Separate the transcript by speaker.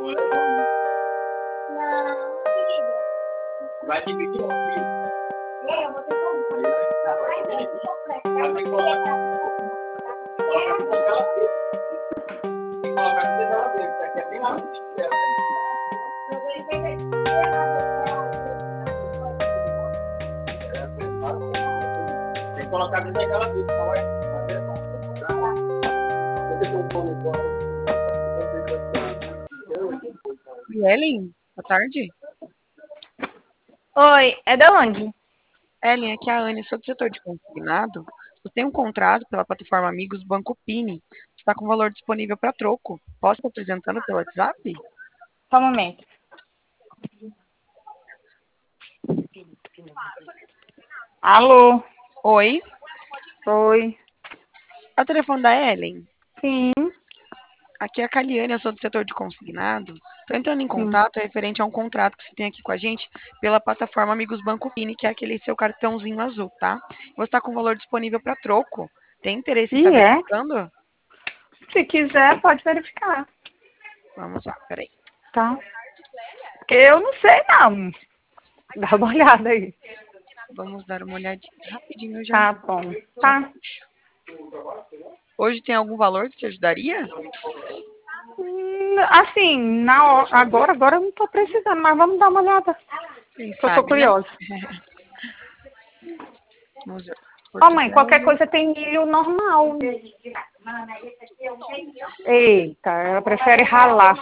Speaker 1: Não, querida. Vai dividir o filho. Eu vou ter que tem que colocar dentro daquela fita, não vai fazer
Speaker 2: Ellen, boa tarde.
Speaker 3: Oi, é da onde?
Speaker 2: Ellen, aqui é a Anne, sou do setor de consignado. Você tem um contrato pela plataforma Amigos Banco Pini. Está com valor disponível para troco. Posso estar apresentando pelo WhatsApp?
Speaker 3: Só um momento. Alô?
Speaker 2: Oi,
Speaker 3: Oi.
Speaker 2: é o telefone da Ellen.
Speaker 3: Sim,
Speaker 2: Aqui é a Caliane, eu sou do setor de consignado. Estou entrando em
Speaker 3: sim.
Speaker 2: contato referente a um contrato que você tem aqui com a gente pela plataforma Amigos Banco Pini, que é aquele seu cartãozinho azul, tá? Você está com valor disponível para troco. Tem interesse em
Speaker 3: E
Speaker 2: estar
Speaker 3: é?
Speaker 2: verificando?
Speaker 3: Se quiser, pode verificar,
Speaker 2: Vamos lá, peraí.
Speaker 3: tá? Porque eu não sei, não. Dá uma olhada aí.
Speaker 2: Vamos dar uma olhadinha rapidinho, eu
Speaker 3: Tá bom.
Speaker 2: já
Speaker 3: Tá.
Speaker 2: puxo. Hoje tem algum valor que te ajudaria?
Speaker 3: Assim, agora eu não tô precisando, mas vamos dar uma olhada.
Speaker 2: Quem
Speaker 3: Que eu tô
Speaker 2: sabe, né?
Speaker 3: curiosa.
Speaker 2: Vamos ver.
Speaker 3: Ó, mãe, qualquer
Speaker 2: Portugal.
Speaker 3: coisa tem milho normal. Eita, ela prefere ralar.